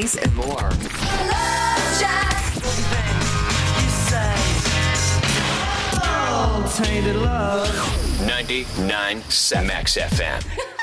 movies, and more. Love Shack. Tainted love. 99.7 Max FM.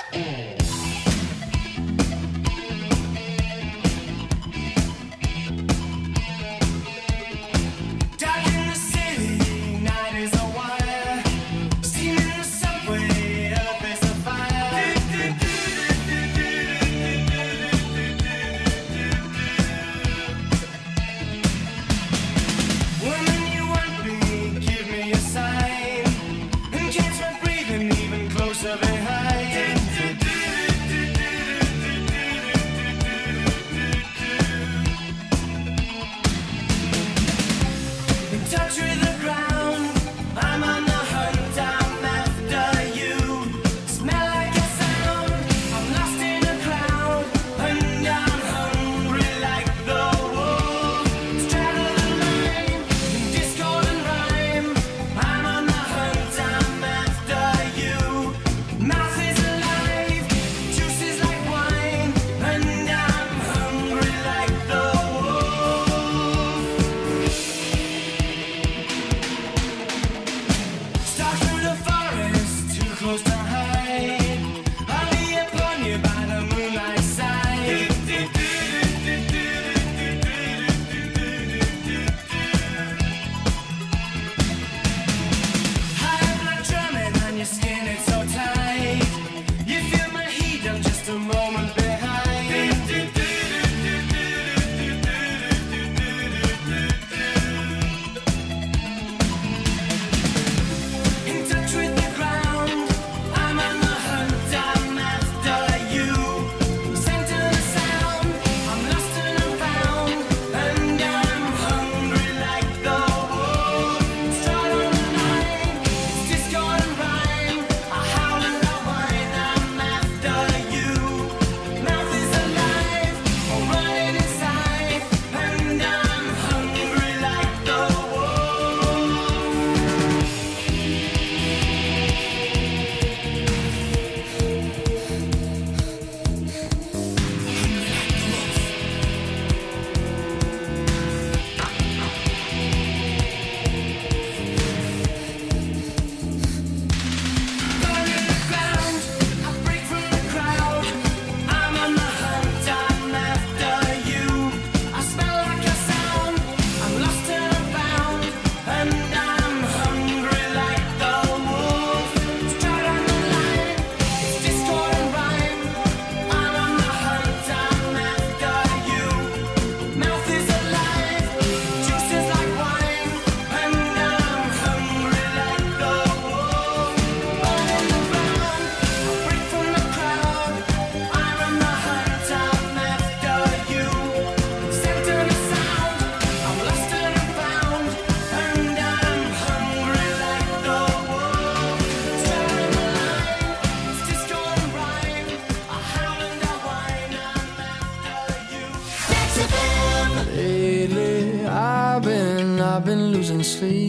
I've been losing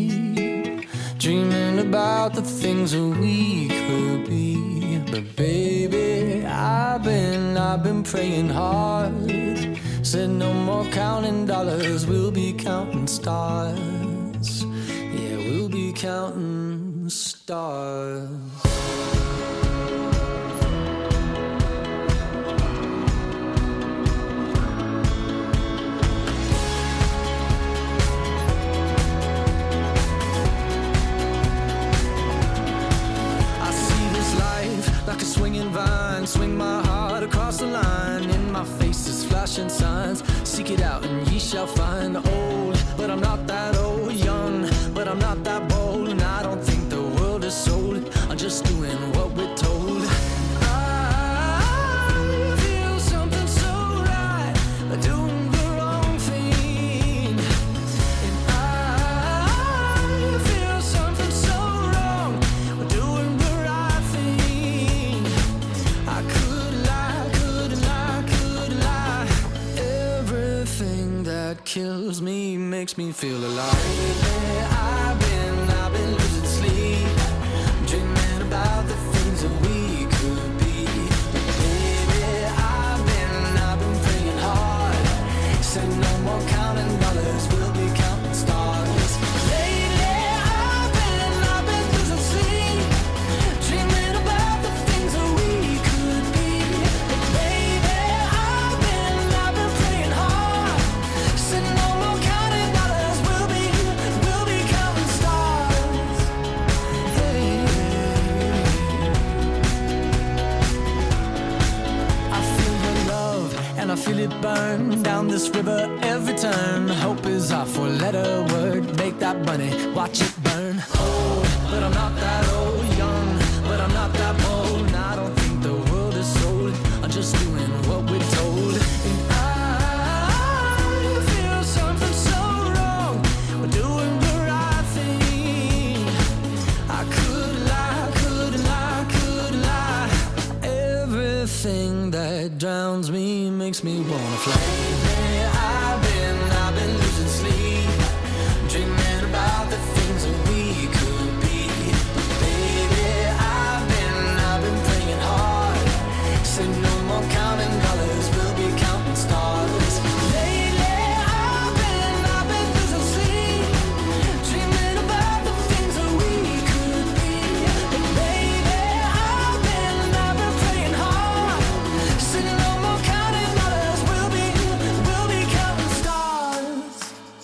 sleep, dreaming about the things that we could be. But baby, I've been praying hard. Said no more counting dollars, we'll be counting stars. Yeah, we'll be counting stars. Like a swinging vine, swing my heart across the line. In my face is flashing signs. Seek it out and ye shall find. Old, but I'm not that old. Young, but I'm not that bold. And I don't think the world is sold. I'm just doing what we're told. I feel something so right, doing the wrong thing. And I feel something so wrong, doing the right thing. I could lie. Everything that kills me makes me feel alive. I've been losing sleep, dreaming about the things that we could be. Baby, I've been praying hard. down this river every turn. Hope is our four-letter word. Make that money, watch it burn. Old, but I'm not that old. Young, but I'm not that bold. And I don't think the world is sold. I'm just doing what we're told. And I feel something so wrong. We're doing the right thing. I could lie, could lie, could lie. Everything that drowns me makes me wanna fly. I've been losing sleep, dreaming about the things that we could be. Baby, I've been praying hard. Said no more counting dollars, we'll be counting stars. Lately, I've been losing sleep, dreaming about the things that we could be. But baby, I've been praying hard. Said no more counting dollars, we'll be counting stars.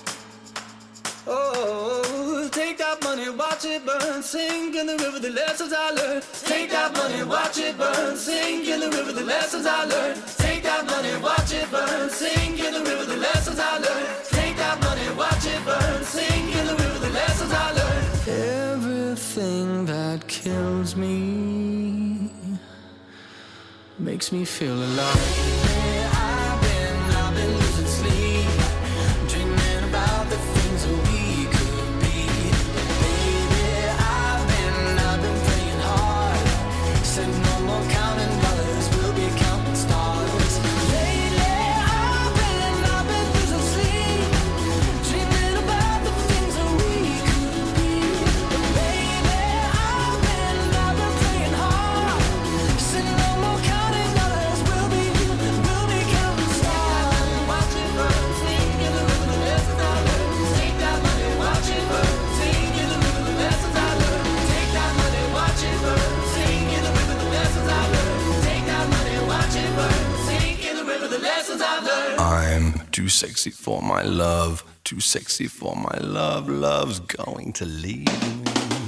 Oh, take that money, watch it burn, sink in the river, the lessons I learned. Take that money, watch it burn, sink in the river, the lessons I learned. Take that money, watch it burn, sink in the river, the lessons I learned. Take that money, watch it burn, sink in the river, the lessons I learned. Everything that kills me makes me feel alive. I've been losing sleep, dreaming about the things that we could be. Baby, I've been praying hard. Said no more counting dollars, we'll be counting stars. Lately, I've been losing sleep, dreaming about the things that we could be. But baby, I've been praying hard. Said no more counting dollars, we'll be counting stars. Watch it burn, sink in the river, the lessons I learned. Take that money, watch it burn, sink in the river, the lessons I learned. Take that money, watch it burn, sink in the river, the lessons I learned. Take that money, watch it burn, sink in the river, the lessons I learned. I'm too sexy for my love, too sexy for my love. Love's going to leave me.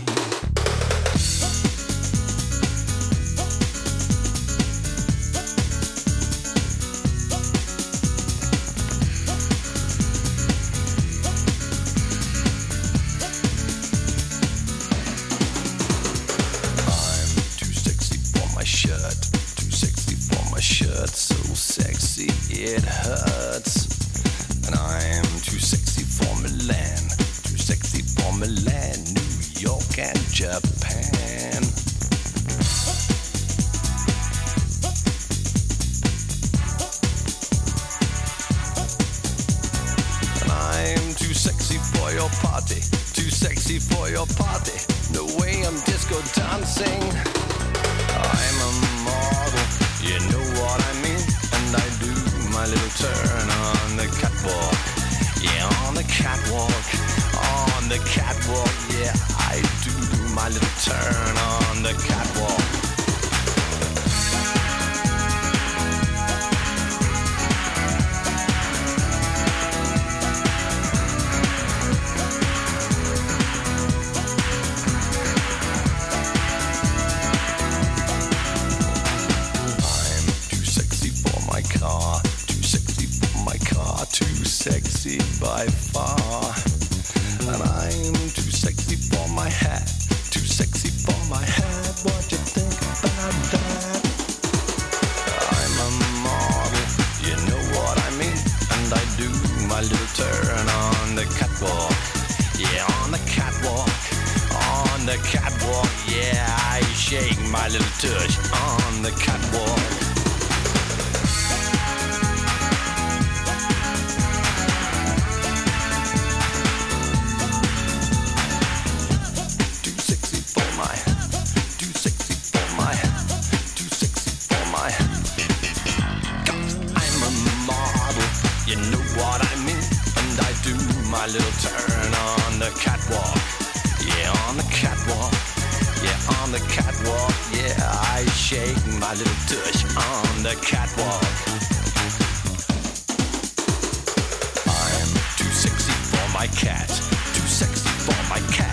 I'm too sexy for my shirt, too sexy for my shirt, so sexy it hurts. And I'm too sexy for Milan, too sexy for Milan, New York and Japan. And I'm too sexy for your party, too sexy for your party. No way I'm disco dancing. I'm a model, you know what I mean. And I do my little turn on the catwalk. Yeah, on the catwalk, on the catwalk. Yeah, I do my little turn on the catwalk. I'm too sexy for my car, too sexy for my car, too sexy by far. And I'm too sexy for my hat, too sexy for my hat. What you think about that? I'm a model, you know what I mean. And I do my little turn on the catwalk. Yeah, on the catwalk, on the catwalk. Yeah, I shake my little tush on the catwalk. Too sexy for my, too sexy for my, too sexy for my. I'm a model, you know what I mean. And I do my little turn on the catwalk. Yeah, on the catwalk. Yeah, on the catwalk. Yeah, I shake my little tush on the catwalk. I'm too sexy for my cat, too sexy for my cat.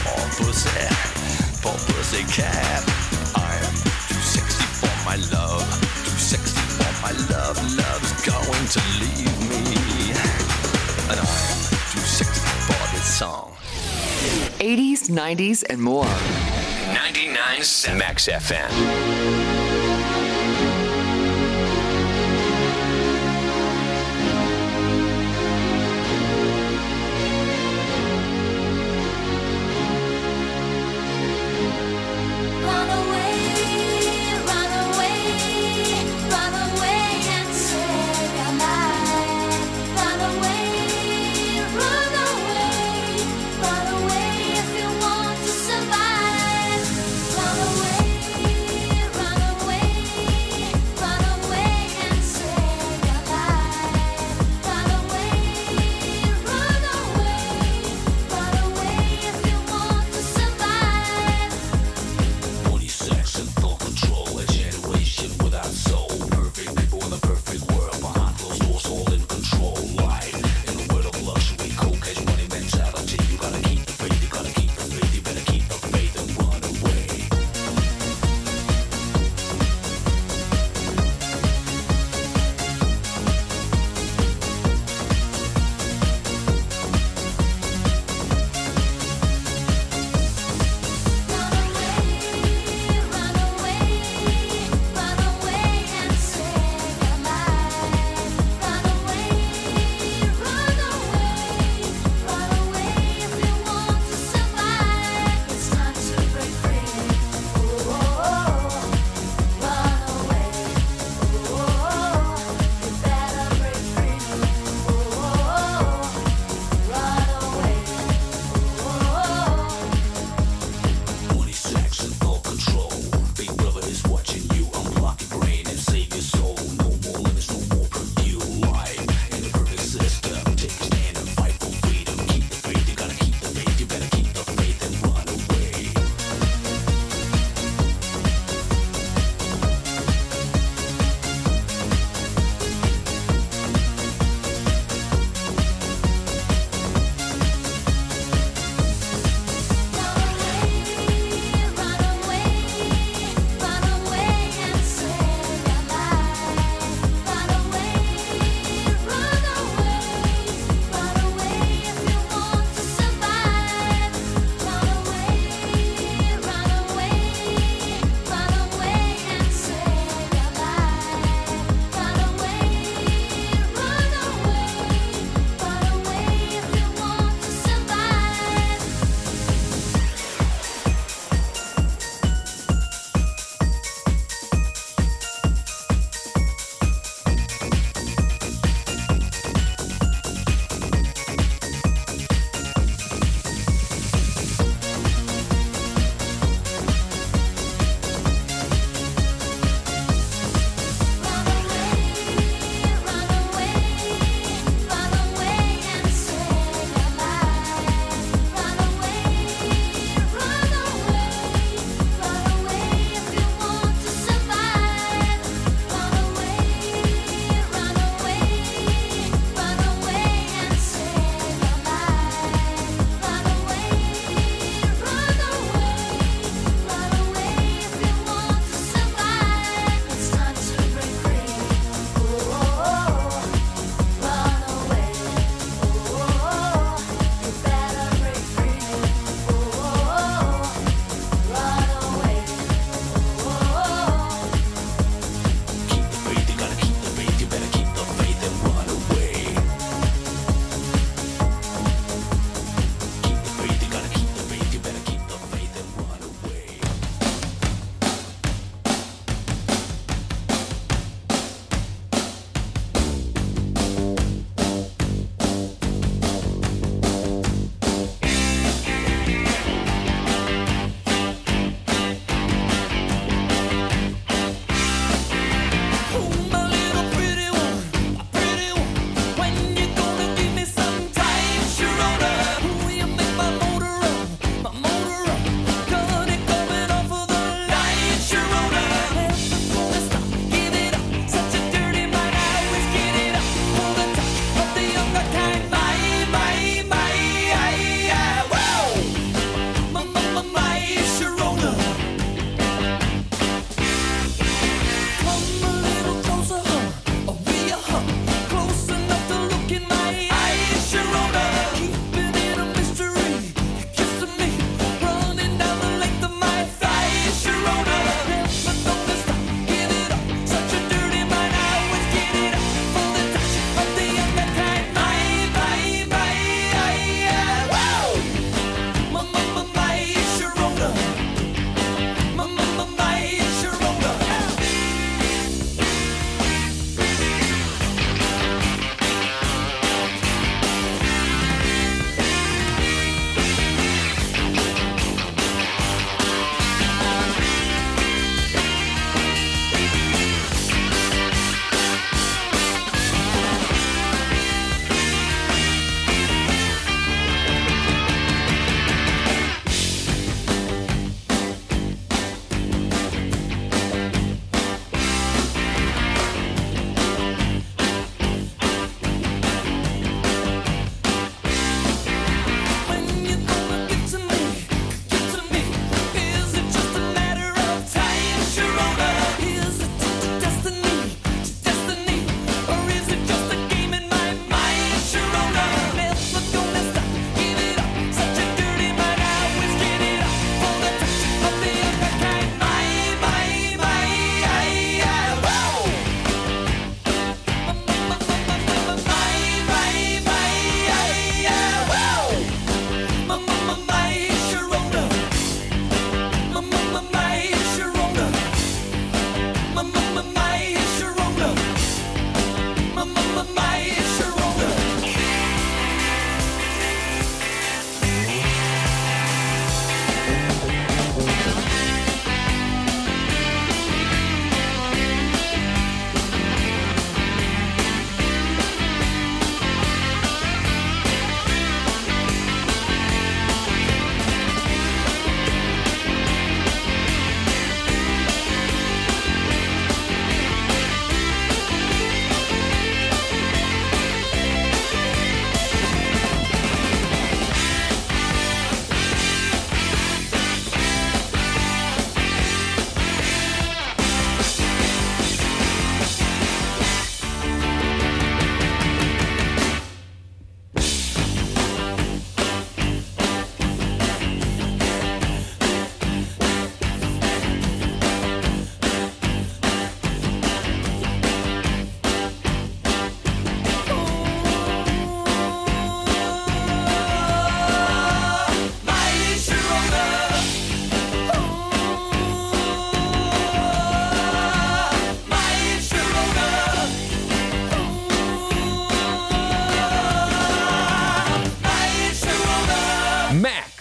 Poor pussy cat. I'm too sexy for my love, too sexy for My love's going to leave me. And I'm too sexy for this song. 80s, 90s, and more. 99.7 Max FM. Run away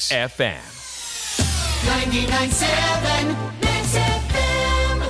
Max FM. 99.7 Max FM.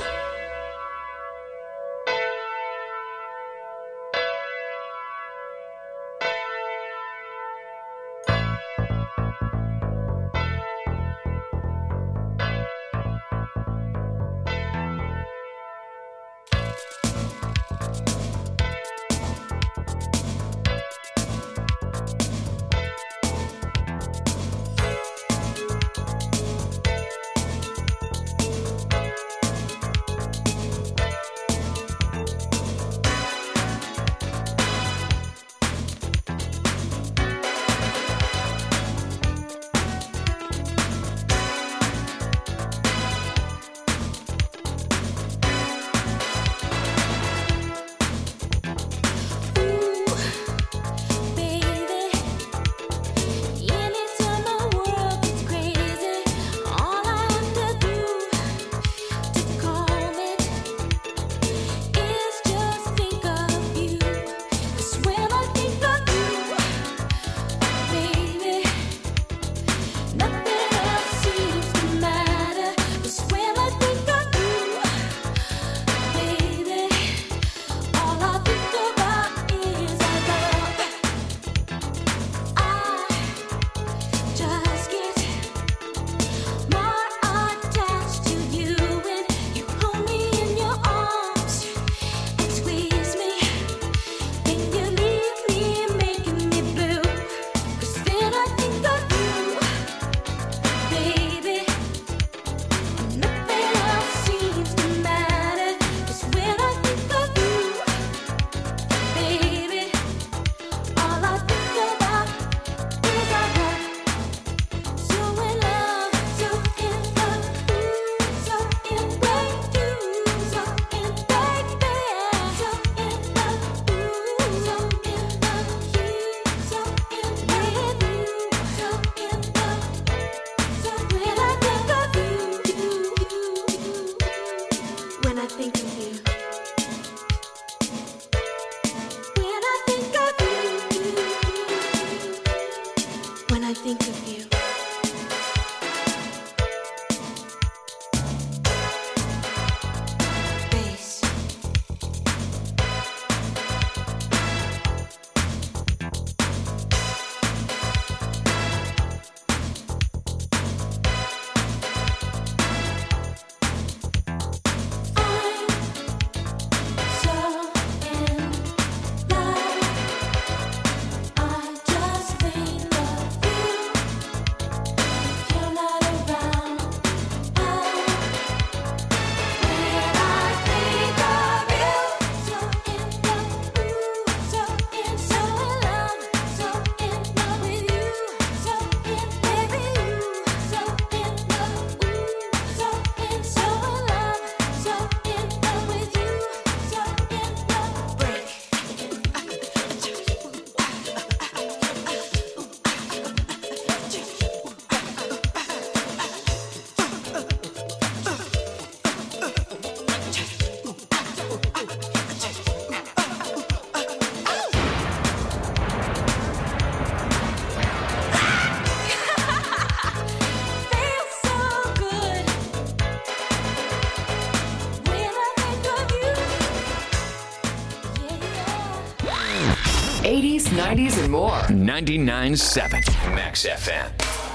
'80s, '90s, and more. 99.7 Max FM.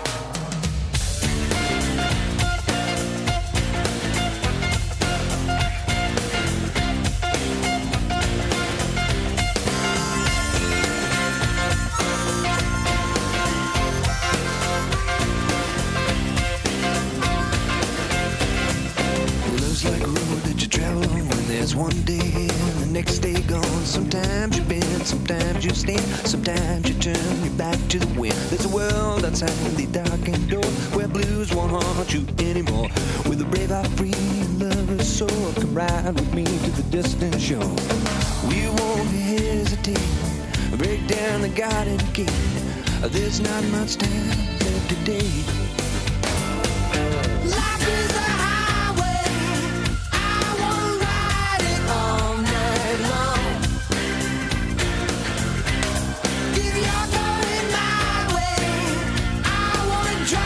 Love's like a road that you travel on when there's one day and the next day gone. Sometimes you bend, sometimes you stand, sometimes you turn your back to the wind. There's a world outside the darkened door where blues won't haunt you anymore. With a brave heart free and lover's soul, come ride with me to the distant shore. We won't hesitate, break down the garden gate. There's not much time left today. Life is a highway, I wanna ride it all night long. If you're going my way, I wanna drive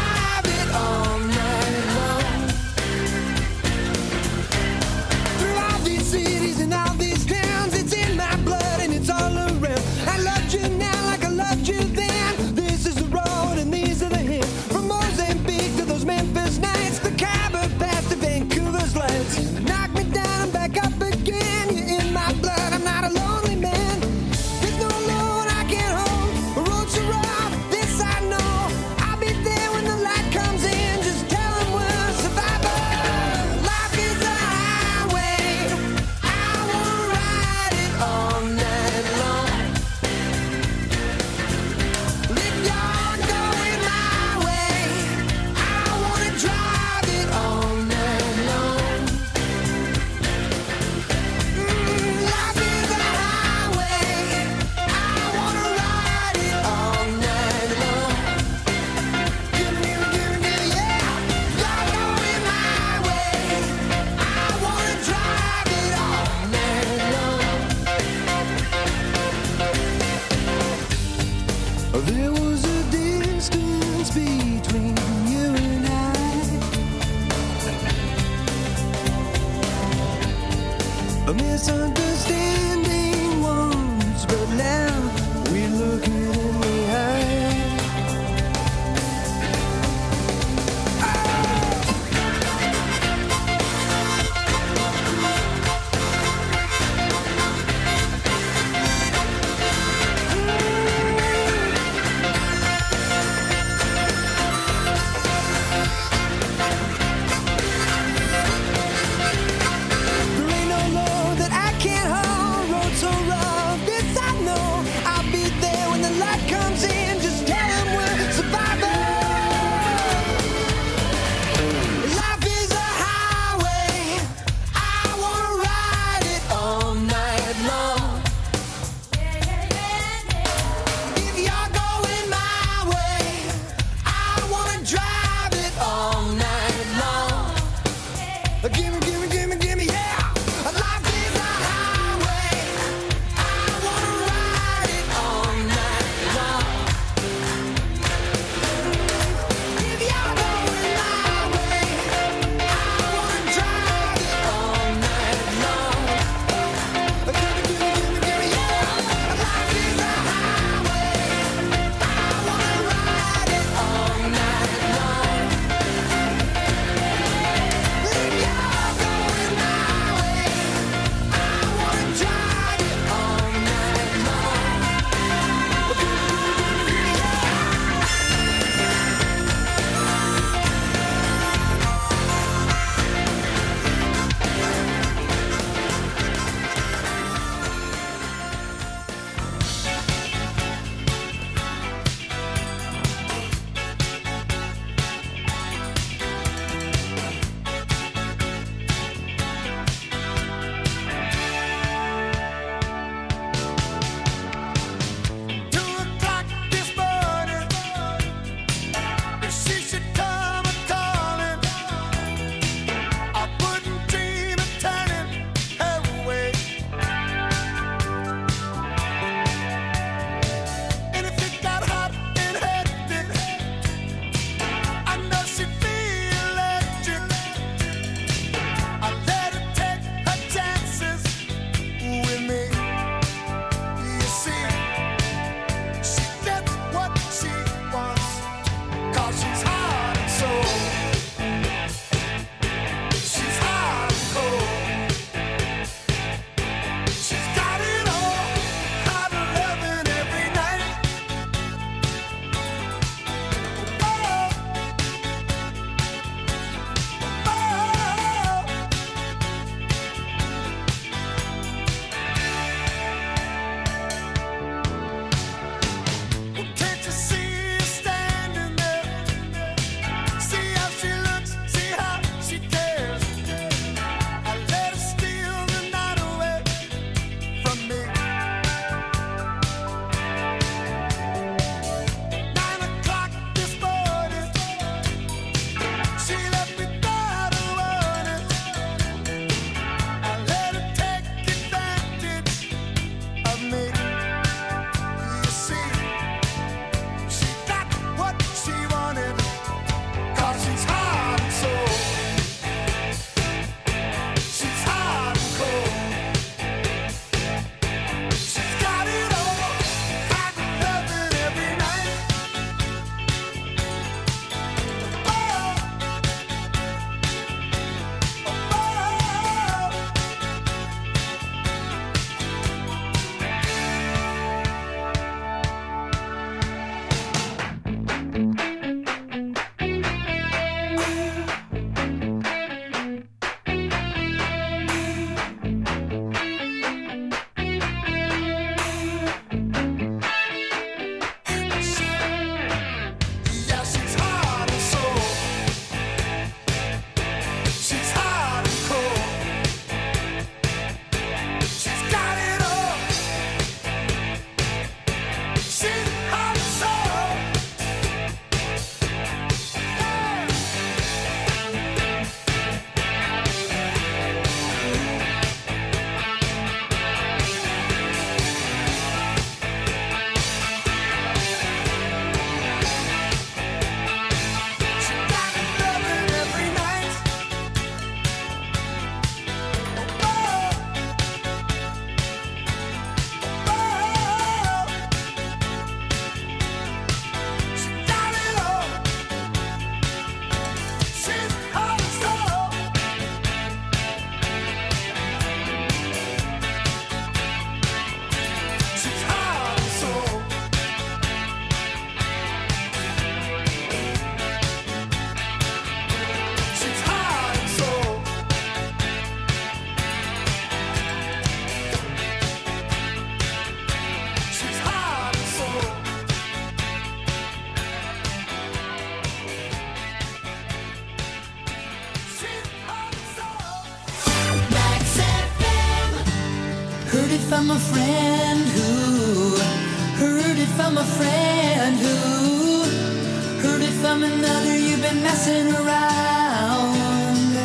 from a friend who heard it from a friend who heard it from another. You've been messing around.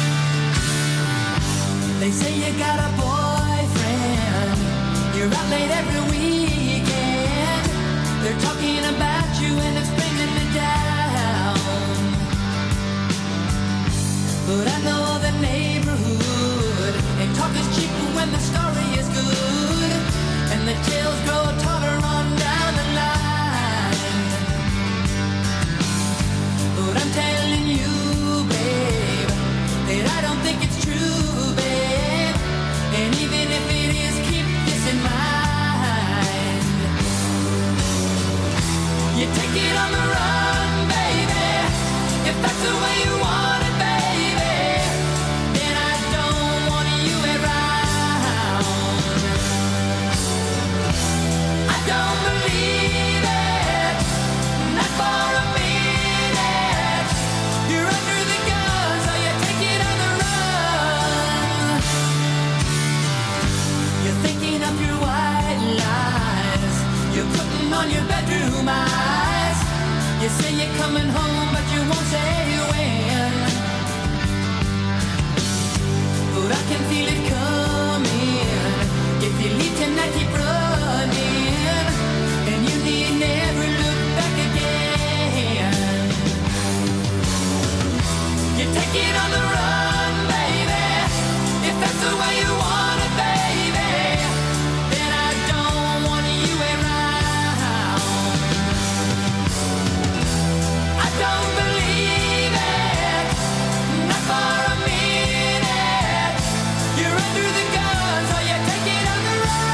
They say you got a boyfriend. You're out late every weekend. They're talking about you and it's bringing me down. But I know the neighborhood, and talk is cheap when the story is good, and the tales grow taller on down the line. But I'm telling you, babe, that I don't think it's true, babe. And even if it is, keep this in mind. You take it on the run, baby, if that's the way you want it, baby. Then I don't want you around. I don't believe it, not for a minute. You're under the gun, so you take it on the run. You're thinking of your white lies. You're putting on your bedroom eyes. You say you're coming home, but you won't say when. But I can feel it coming. If you leave tonight, keep running, and you need never look back again. You take it on the run, baby, if that's the way you want it, baby. Then I don't want you around. I don't believe it, not for a minute. You're under the gun, so you take it on the run.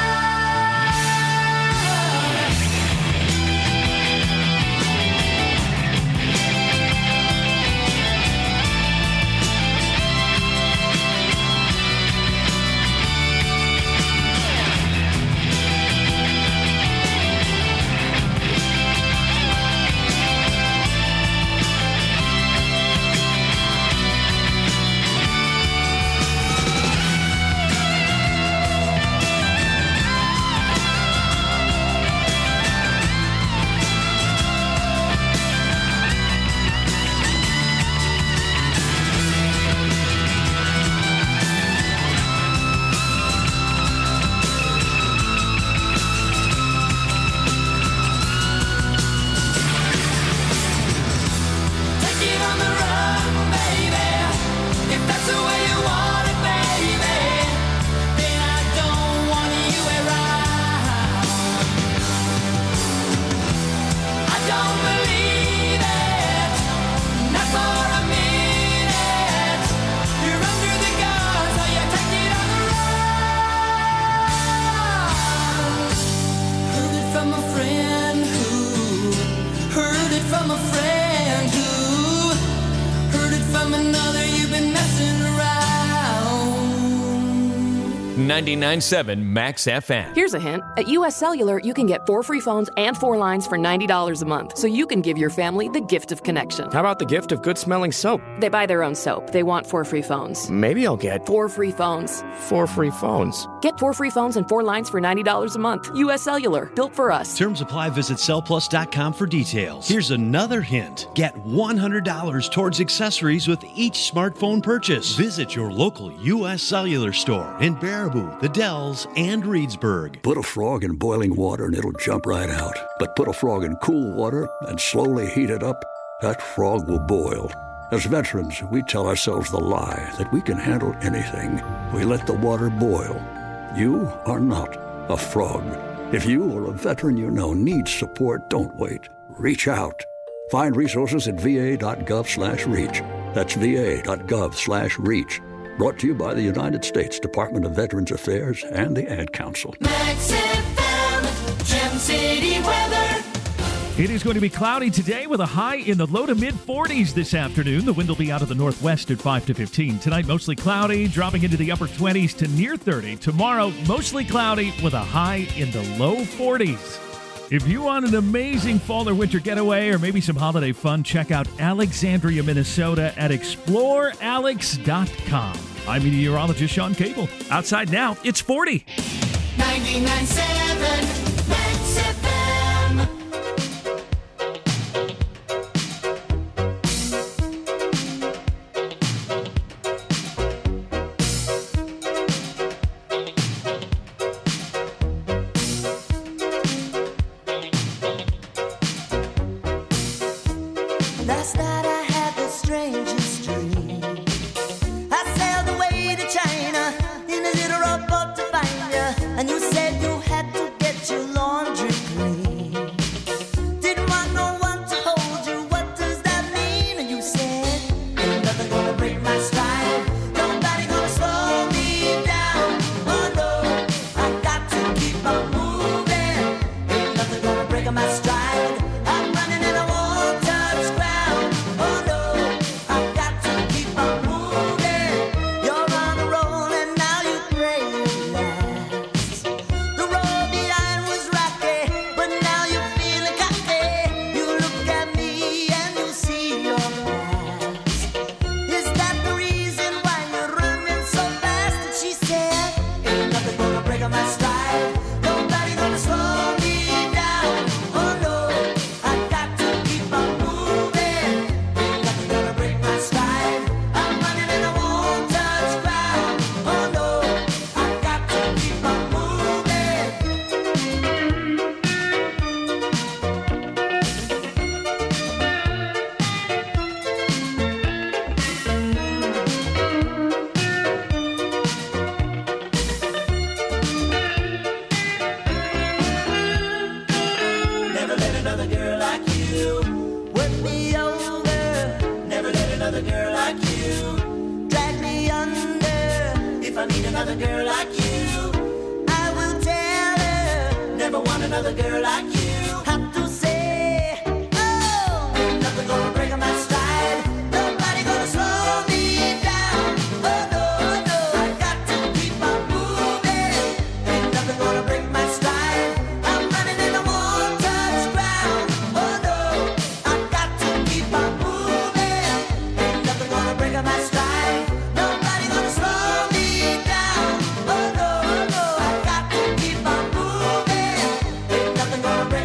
Take it on the run, baby, if that's the way you want it, baby. Then I don't want you around. I don't believe it, not for a minute. You're under the gun, so you take it on the run. Heard it from a friend who heard it from a friend who heard it from another. You've been messing around. 99.7 Max FM. Here's a hint. At US Cellular, you can get 4 free phones and 4 lines for $90 a month, so you can give your family the gift of connection. How about the gift of good-smelling soap? They buy their own soap. They want 4 free phones. Maybe I'll get 4 free phones. 4 free phones. Get 4 free phones and 4 lines for $90 a month. US Cellular, built for us. Terms apply. Visit cellplus.com for details. Here's another hint. Get $100 towards accessories with each smartphone purchase. Visit your local U.S. Cellular store in Baraboo, the Dells, and Reedsburg. Put a frog in boiling water and it'll jump right out. But put a frog in cool water and slowly heat it up, that frog will boil. As veterans, we tell ourselves the lie that we can handle anything. We let the water boil. You are not a frog. If you or a veteran you know needs support, don't wait. Reach out. Find resources at va.gov/reach. That's va.gov/reach. Brought to you by the United States Department of Veterans Affairs and the Ad Council. Max FM, Gem City weather. It is going to be cloudy today with a high in the low to mid-40s this afternoon. The wind will be out of the northwest at 5 to 15. Tonight, mostly cloudy, dropping into the upper 20s to near 30. Tomorrow, mostly cloudy with a high in the low 40s. If you want an amazing fall or winter getaway or maybe some holiday fun, check out Alexandria, Minnesota at explorealex.com. I'm meteorologist Sean Cable. Outside now, it's 40. 99.7 Max FM. Last night I had the strangest dream. I sailed away to China in a little rowboat to find you, and you said you had to get your laundry clean. Didn't want no one to hold you. What does that mean? And you said, ain't nothing gonna break my stride. Nobody gonna slow me down. Oh no, I got to keep on moving. Ain't nothing gonna break my stride. I'm running and I won't touch ground. Oh no, I got to keep on moving. You're on a roll and now you pray it lasts. The road behind was rocky, but now you're feeling cocky. You look at me and you see your past. Is that the reason why you're running so fast? And she said, ain't nothing gonna break my stride. Nobody gonna slow me down. Oh no, I got to keep on moving. Ain't nothing gonna break my stride. I'm running and I won't touch ground. Oh no, I got to keep on moving. Never let another girl like you work me over. Never let another girl like you drag me under. If I need another girl like you, I will tell her. Never want another girl like you. Have to say, oh, ain't nothing gonna break my stride. Nobody gonna slow me down. Oh no, no, I got to keep on moving. Ain't nothing gonna break my stride. I'm running and I won't touch ground. Oh no, I got to keep on moving. Ain't nothing gonna break my stride. Nobody gonna slow me down. Oh no, no, I got to keep on moving. Ain't nothing gonna break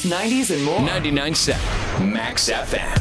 80s, 90s, and more. 99.7 Max FM.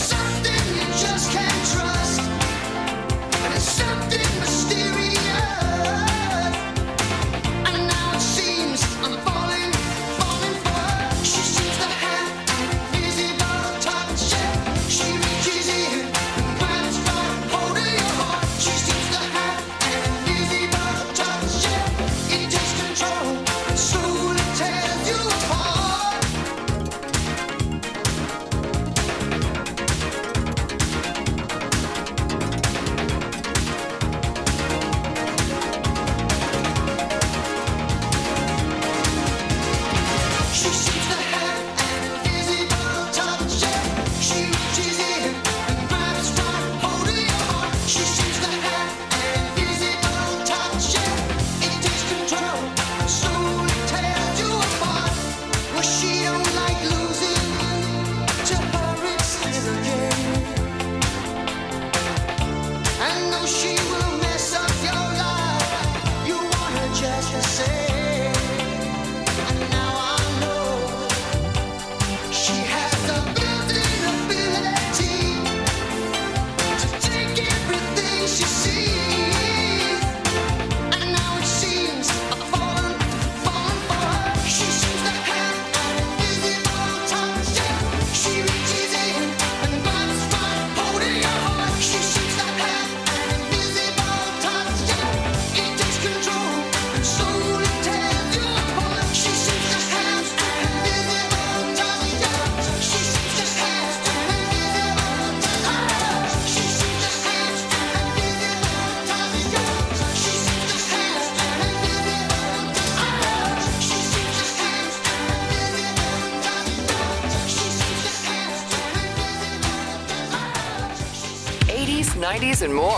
'80s, '90s, and more.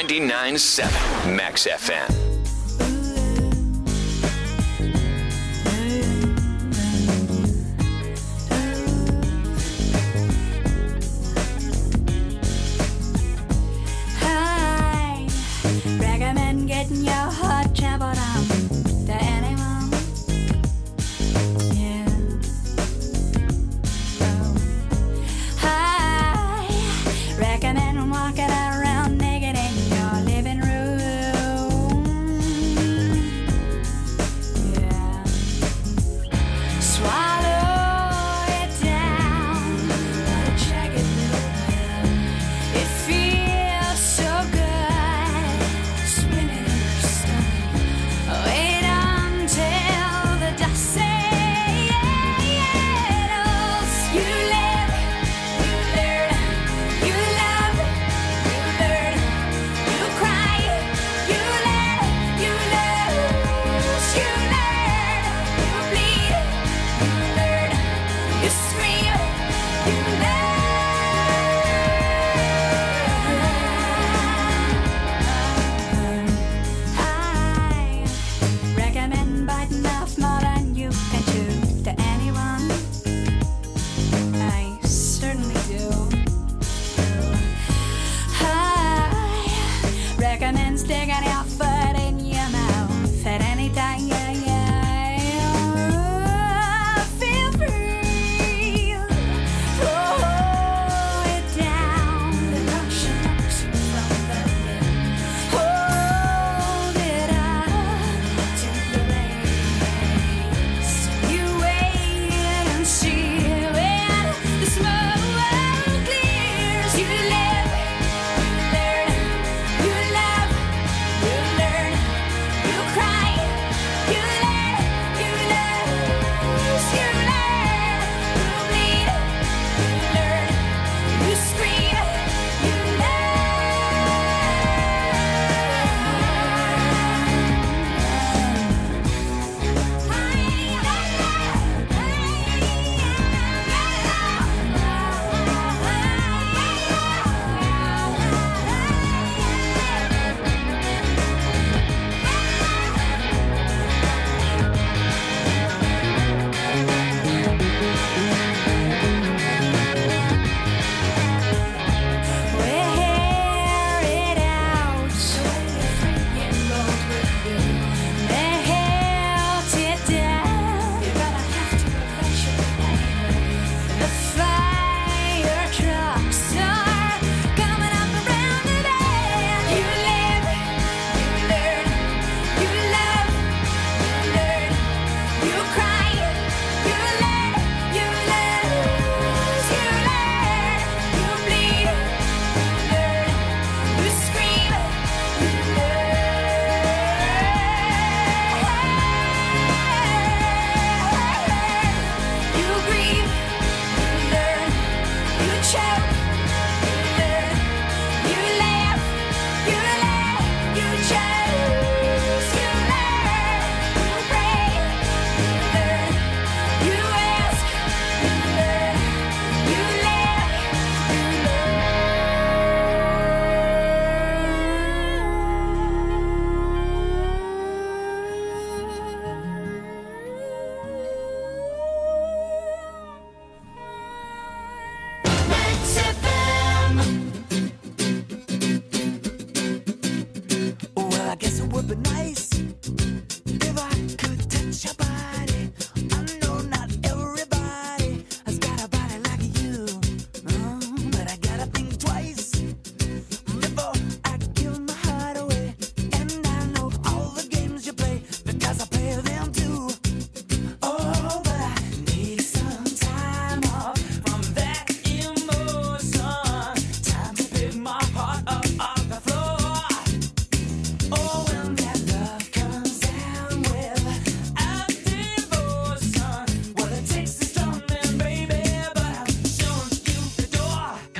99.7 Max FM. Recommend getting your hot travel down to anyone. Yeah. Oh. I recommend walking around naked in your living room.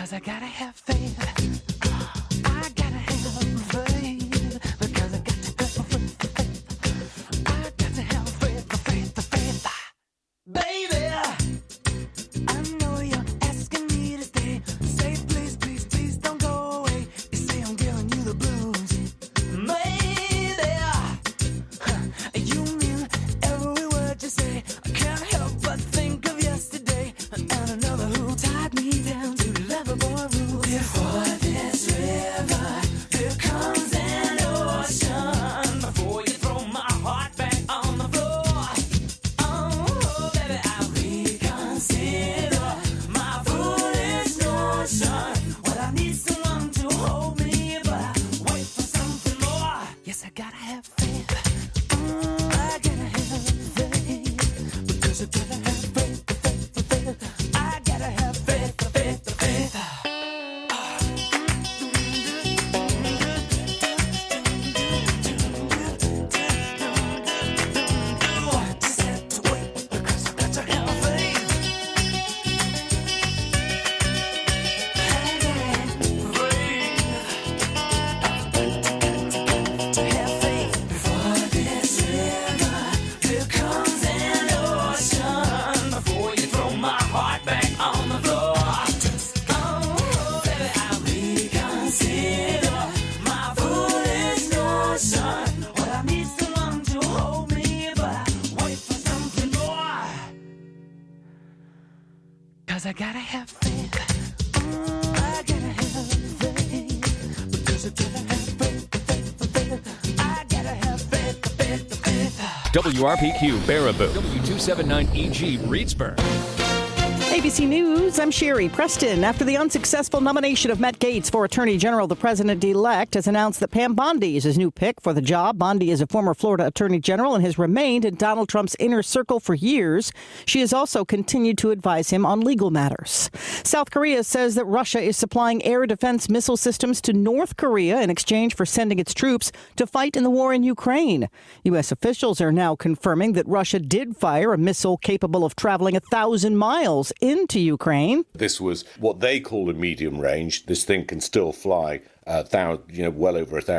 'cause I gotta have faith. I gotta have faith, because I got to have faith. I got to have faith. Baby, I know you're asking me to stay. Say please, please, please don't go away. You say I'm giving you the blues. Maybe you mean every word you say. I can't help but think of yesterday and another who tied me down to Loverboy rules. Before this river, there comes an ocean. Before you throw my heart back on the floor, oh baby, I'll reconsider my foolish notion. Well, I need someone to hold me, but I wait for something more. Yes, I gotta have faith. I gotta have faith, because I gotta have faith. I gotta have faith. Just have to wait, because I got to have faith. To have faith. Before this river, there comes an ocean. Before you throw my heart back on the floor, oh baby, I'll reconsider my foolish notion. Well, I need someone to hold me, but I wait for something more. 'Cause I gotta have faith. I gotta have faith, because I gotta have faith. I gotta have faith. WRPQ Baraboo. W279EG Reedsburg. ABC News, I'm Sherry Preston. After the unsuccessful nomination of Matt Gaetz for Attorney General, the president-elect has announced that Pam Bondi is his new pick for the job. Bondi is a former Florida Attorney General and has remained in Donald Trump's inner circle for years. She has also continued to advise him on legal matters. South Korea says that Russia is supplying air defense missile systems to North Korea in exchange for sending its troops to fight in the war in Ukraine. U.S. officials are now confirming that Russia did fire a missile capable of traveling 1,000 miles into Ukraine. This was what they call a medium range. This thing can still fly well over 1,000